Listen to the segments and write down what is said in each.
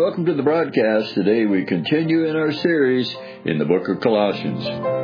Welcome to the broadcast. Today we continue in our series in the book of Colossians.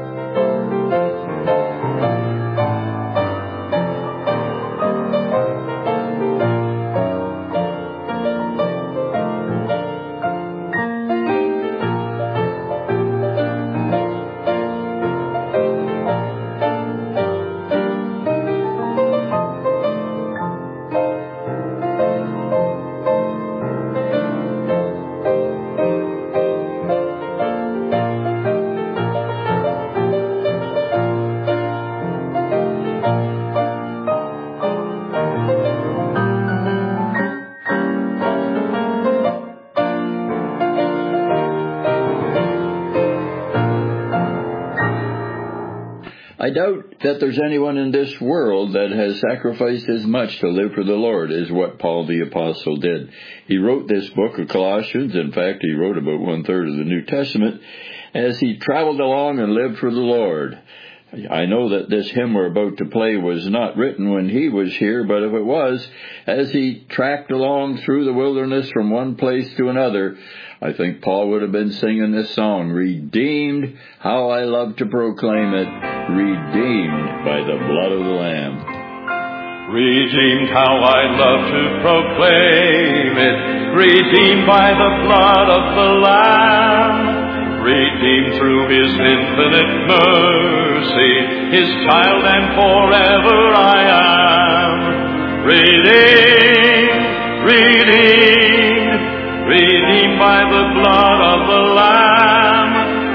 I doubt that there's anyone in this world that has sacrificed as much to live for the Lord as what Paul the Apostle did. He wrote this book of Colossians. In fact, he wrote about 1/3 of the New Testament as he traveled along and lived for the Lord. I know that this hymn we're about to play was not written when he was here, but if it was, as he tracked along through the wilderness from one place to another, I think Paul would have been singing this song, "Redeemed, how I love to proclaim it, redeemed by the blood of the Lamb." Redeemed, how I love to proclaim it, redeemed by the blood of the Lamb, redeemed through His infinite mercy, His child and forever I am. Redeemed, redeemed, redeemed by the blood of the Lamb,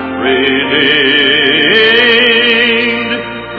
redeemed,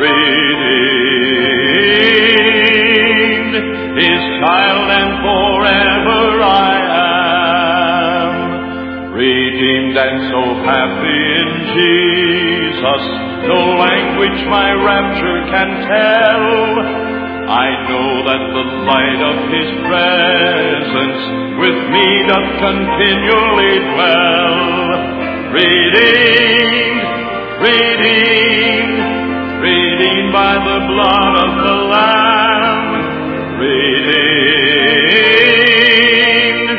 redeemed, His child and forever I am. Redeemed and so happy in Jesus, no language my rapture can tell. I know that the light of His presence with me doth continually dwell. Redeemed, redeemed, redeemed by the blood of the Lamb, redeemed,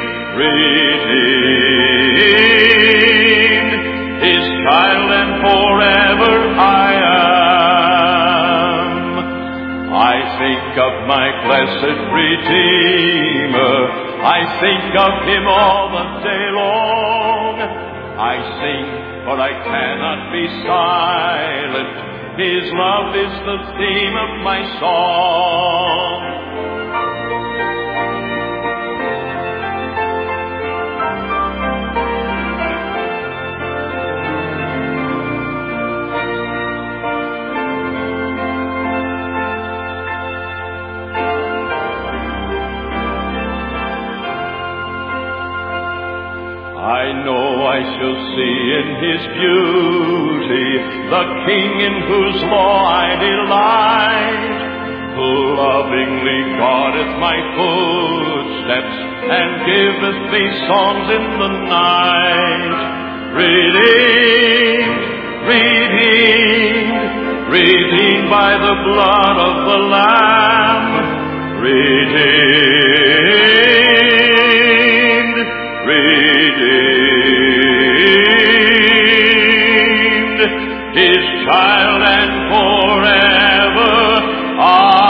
redeemed, His child and forever I am. I think of my blessed Redeemer, I think of Him all the day long. I sing, but I cannot be silent, His love is the theme of my song. I know I shall see in His beauty the King in whose law I delight, who lovingly guardeth my footsteps and giveth me songs in the night. Redeemed, redeemed, redeemed by the blood of the Lamb, redeemed, redeemed, His child and forever I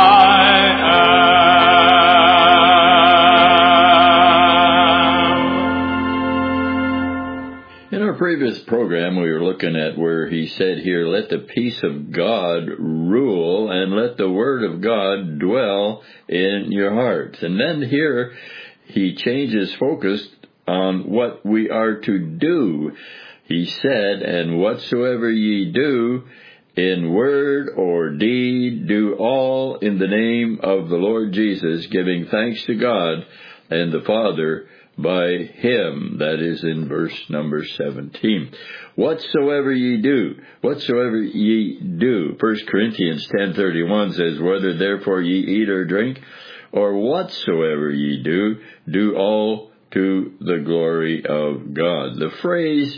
am. In our previous program, we were looking at where he said here, "Let the peace of God rule and let the word of God dwell in your hearts." And then here he changes focus on what we are to do. He said, "And whatsoever ye do, in word or deed, do all in the name of the Lord Jesus, giving thanks to God and the Father by Him." That is in verse number 17. Whatsoever ye do, whatsoever ye do. 1 Corinthians 10:31 says, "Whether therefore ye eat or drink, or whatsoever ye do, do all to the glory of God." The phrase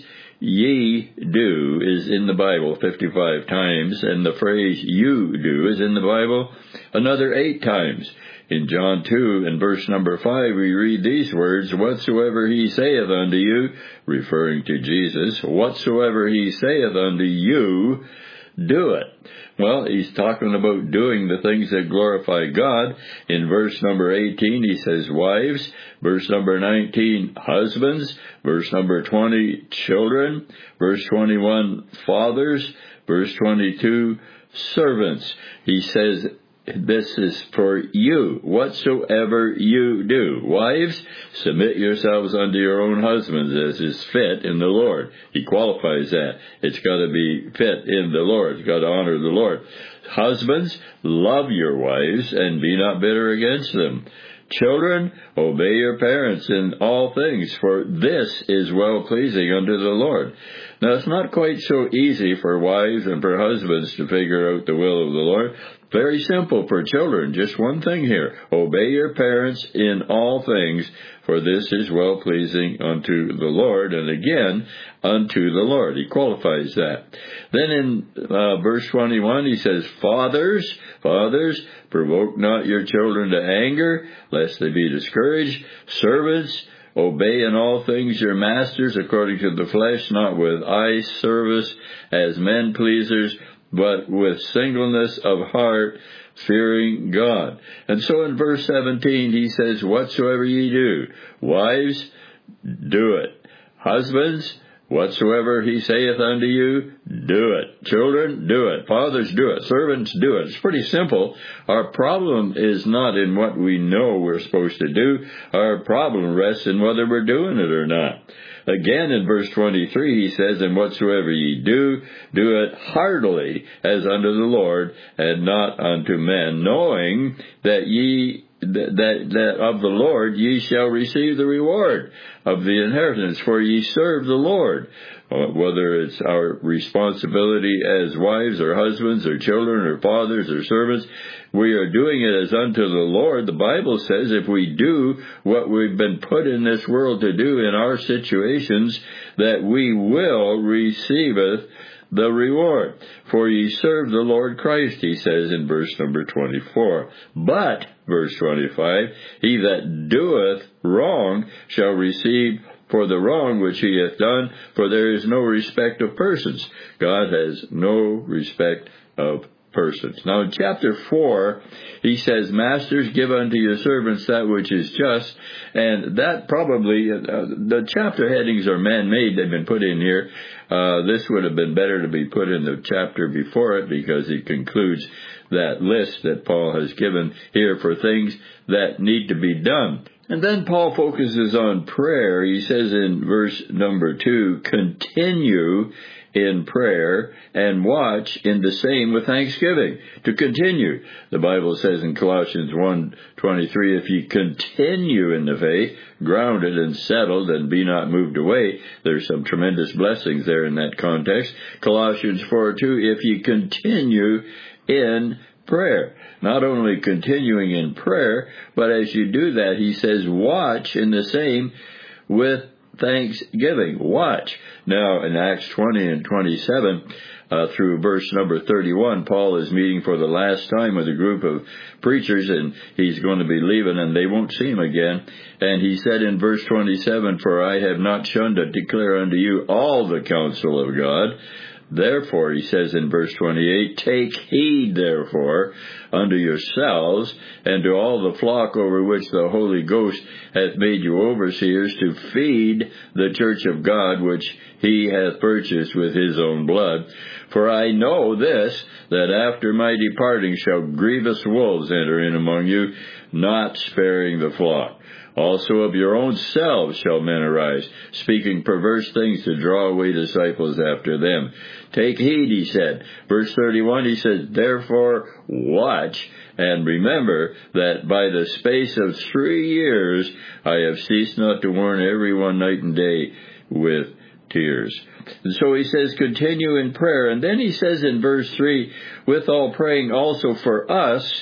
ye do is in the Bible 55 times, and the phrase you do is in the Bible another 8 times. In John 2 and verse number 5, we read these words, whatsoever he saith unto you, referring to Jesus, whatsoever he saith unto you, do it. Well, he's talking about doing the things that glorify God. In verse number 18, he says wives. Verse number 19, husbands. Verse number 20, children. Verse 21, fathers. Verse 22, servants. He says, this is for you, whatsoever you do. Wives, submit yourselves unto your own husbands as is fit in the Lord. He qualifies that. It's got to be fit in the Lord. It's got to honor the Lord. Husbands, love your wives and be not bitter against them. Children, obey your parents in all things, for this is well-pleasing unto the Lord. Now, it's not quite so easy for wives and for husbands to figure out the will of the Lord. Very simple for children. Just one thing here. Obey your parents in all things, for this is well-pleasing unto the Lord. And again, unto the Lord. He qualifies that. Then in verse 21, he says, Fathers, provoke not your children to anger, lest they be discouraged. Servants, obey in all things your masters according to the flesh, not with eye service as men pleasers, but with singleness of heart, fearing God. And so in verse 17 he says, whatsoever ye do, wives, do it. Husbands, whatsoever he saith unto you, do it. Children, do it. Fathers, do it. Servants, do it. It's pretty simple. Our problem is not in what we know we're supposed to do. Our problem rests in whether we're doing it or not. Again, in verse 23, he says, and whatsoever ye do, do it heartily as unto the Lord, and not unto men, knowing that that of the Lord ye shall receive the reward of the inheritance, for ye serve the Lord. Whether it's our responsibility as wives or husbands or children or fathers or servants, we are doing it as unto the Lord. The Bible says if we do what we've been put in this world to do in our situations, that we will receiveth the reward. For ye serve the Lord Christ, he says in verse number 24. But, verse 25, he that doeth wrong shall receive for the wrong which he hath done, for there is no respect of persons. God has no respect of persons. Now in chapter 4, he says, Masters, give unto your servants that which is just. And that probably, the chapter headings are man-made. They've been put in here. This would have been better to be put in the chapter before it, because it concludes that list that Paul has given here for things that need to be done. And then Paul focuses on prayer. He says in verse number 2, continue in prayer and watch in the same with thanksgiving. To continue, the Bible says in Colossians 1:23, if ye continue in the faith, grounded and settled and be not moved away. There's some tremendous blessings there in that context. Colossians 4:2, if ye continue in prayer. Not only continuing in prayer, but as you do that, he says, watch in the same with thanksgiving. Watch. Now, in Acts 20 and 27, through verse number 31, Paul is meeting for the last time with a group of preachers, and he's going to be leaving, and they won't see him again. And he said in verse 27, for I have not shunned to declare unto you all the counsel of God. Therefore, he says in verse 28, take heed, therefore, unto yourselves and to all the flock over which the Holy Ghost hath made you overseers, to feed the church of God, which he hath purchased with his own blood. For I know this, that after my departing shall grievous wolves enter in among you, not sparing the flock. Also of your own selves shall men arise, speaking perverse things to draw away disciples after them. Take heed, he said. Verse 31, he says, therefore watch, and remember that by the space of 3 years I have ceased not to warn everyone night and day with tears. And so he says, continue in prayer. And then he says in verse 3, withal praying also for us,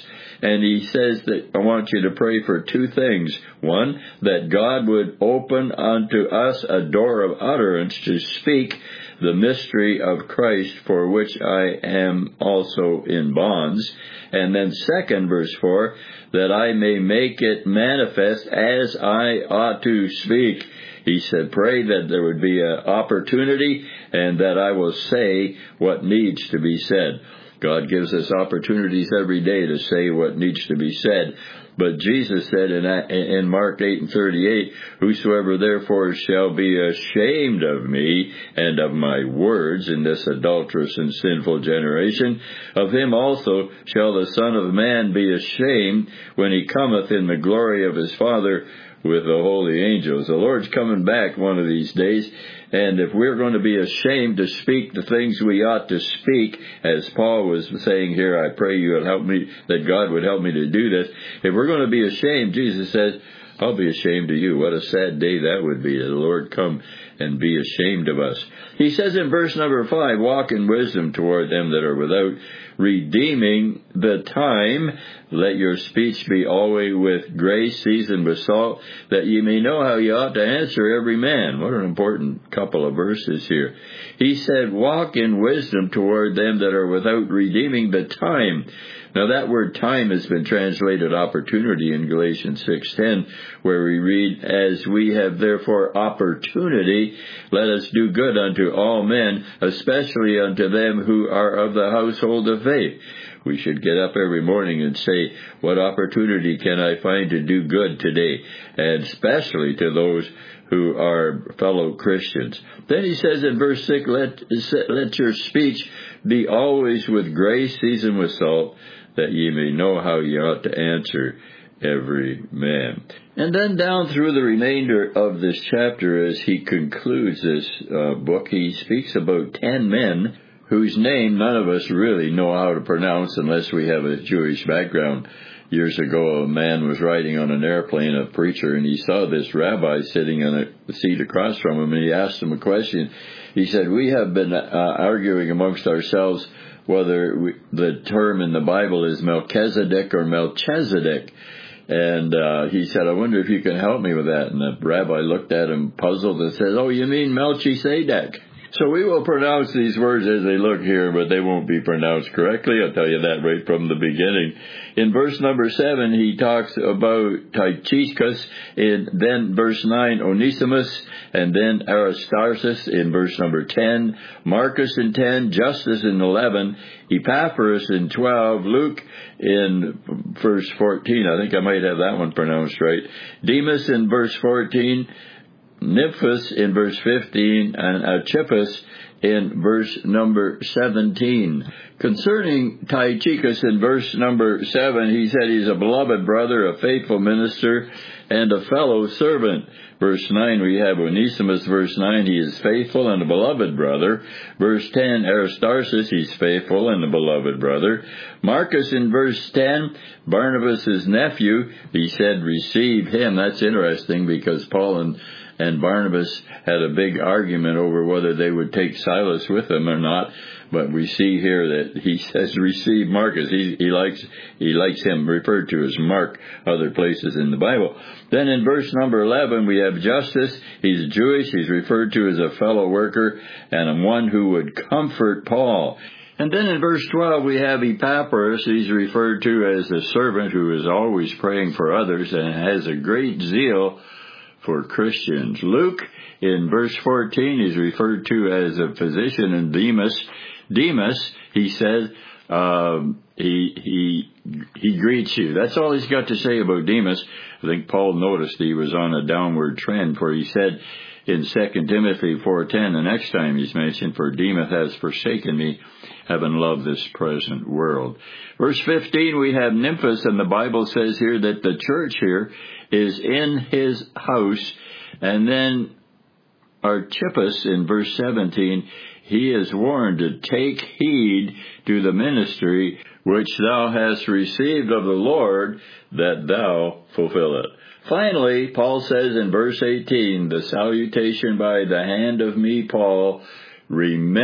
And he says that I want you to pray for two things. One, that God would open unto us a door of utterance to speak the mystery of Christ, for which I am also in bonds. And then second, verse 4, that I may make it manifest as I ought to speak. He said, pray that there would be an opportunity and that I will say what needs to be said. God gives us opportunities every day to say what needs to be said. But Jesus said in Mark 8:38, whosoever therefore shall be ashamed of me and of my words in this adulterous and sinful generation, of him also shall the Son of Man be ashamed when he cometh in the glory of his Father with the holy angels. The Lord's coming back one of these days, and if we're going to be ashamed to speak the things we ought to speak, as Paul was saying here, I pray you would help me, that God would help me to do this. If we're going to be ashamed, Jesus says, I'll be ashamed of you. What a sad day that would be, that the Lord come and be ashamed of us. He says in verse number 5, walk in wisdom toward them that are without, redeeming the time. Let your speech be always with grace, seasoned with salt, that ye may know how ye ought to answer every man. What an important couple of verses here. He said, walk in wisdom toward them that are without, redeeming the time. Now that word time has been translated opportunity in Galatians 6:10, where we read, as we have therefore opportunity, let us do good unto all men, especially unto them who are of the household of faith. We should get up every morning and say, what opportunity can I find to do good today? And especially to those who are fellow Christians. Then he says in verse 6, let your speech be always with grace, seasoned with salt, that ye may know how ye ought to answer every man. And then down through the remainder of this chapter, as he concludes this book, he speaks about 10 men whose name none of us really know how to pronounce unless we have a Jewish background. Years ago, a man was riding on an airplane, a preacher, and he saw this rabbi sitting on a seat across from him, and he asked him a question. He said, we have been arguing amongst ourselves whether the term in the Bible is Melchizedek or Melchizedek. And he said, I wonder if you can help me with that. And the rabbi looked at him puzzled and said, oh, you mean Melchizedek? So we will pronounce these words as they look here, but they won't be pronounced correctly. I'll tell you that right from the beginning. In verse number 7, he talks about Tychicus. In then verse 9, Onesimus, and then Aristarchus in verse number 10, Marcus in 10, Justus in 11, Epaphras in 12, Luke in verse 14. I think I might have that one pronounced right. Demas in verse 14, Nymphus in verse 15, and Archippus in verse number 17. Concerning Tychicus in verse number 7, he said he's a beloved brother, a faithful minister, and a fellow servant. Verse 9, we have Onesimus. Verse 9, he is faithful and a beloved brother. Verse 10, Aristarchus, he's faithful and a beloved brother. Marcus in verse 10, Barnabas' nephew, he said receive him. That's interesting because Paul and Barnabas had a big argument over whether they would take Silas with them or not. But we see here that he says receive Marcus. He likes him referred to as Mark other places in the Bible. Then in verse number 11 we have Justus. He's Jewish. He's referred to as a fellow worker and one who would comfort Paul. And then in verse 12 we have Epaphras. He's referred to as a servant who is always praying for others and has a great zeal for Christians. Luke in verse 14 is referred to as a physician, and Demas, he says, he greets you. That's all he's got to say about Demas. I think Paul noticed he was on a downward trend, for he said in 2 Timothy 4:10, the next time he's mentioned, for Demas has forsaken me, having loved this present world. Verse 15, we have Nymphus, and the Bible says here that the church here is in his house. And then Archippus in verse 17, he is warned to take heed to the ministry which thou hast received of the Lord, that thou fulfill it. Finally, Paul says in verse 18, the salutation by the hand of me, Paul,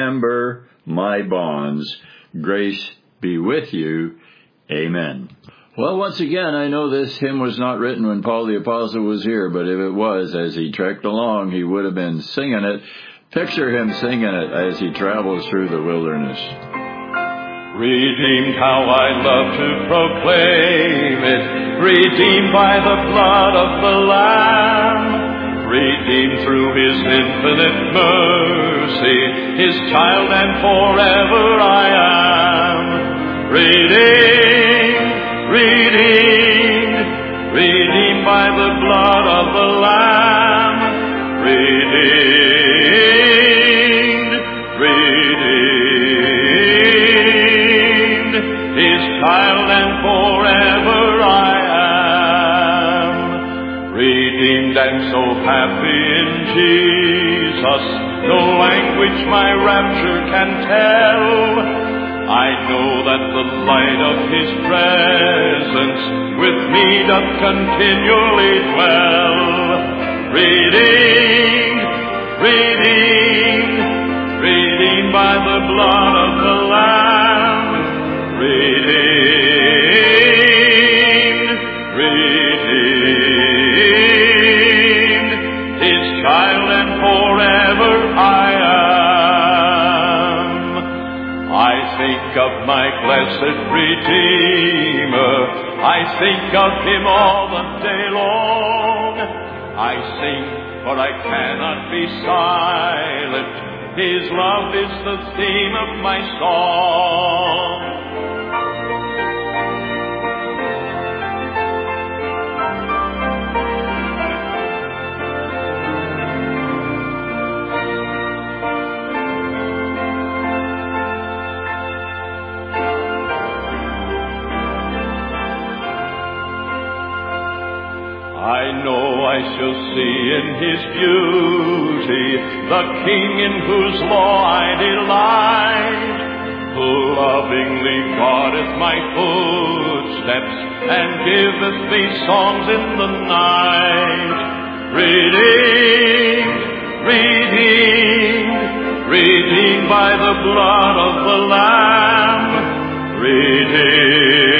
remember my bonds. Grace be with you. Amen. Well, once again, I know this hymn was not written when Paul the Apostle was here, but if it was, as he trekked along, he would have been singing it. Picture him singing it as he travels through the wilderness. Redeemed, how I love to proclaim it, redeemed by the blood of the Lamb, redeemed through His infinite mercy, His child and forever I am. Redeemed, redeemed, redeemed by the blood of the Lamb, redeemed, redeemed, His child and forever I am. Redeemed and so happy in Jesus, no language my rapture can tell. I know that the light of His presence with me doth continually dwell. Redeemed, redeemed, redeemed by the blood of the Lamb. Redeemed, redeemed, His child and forever I am. I think of my blessed Redeemer, I think of Him all the day long. I sing, but I cannot be silent, His love is the theme of my song. I know I shall see in His beauty the King in whose law I delight, who lovingly guardeth my footsteps and giveth me songs in the night. Redeemed, redeemed, redeemed by the blood of the Lamb, redeemed.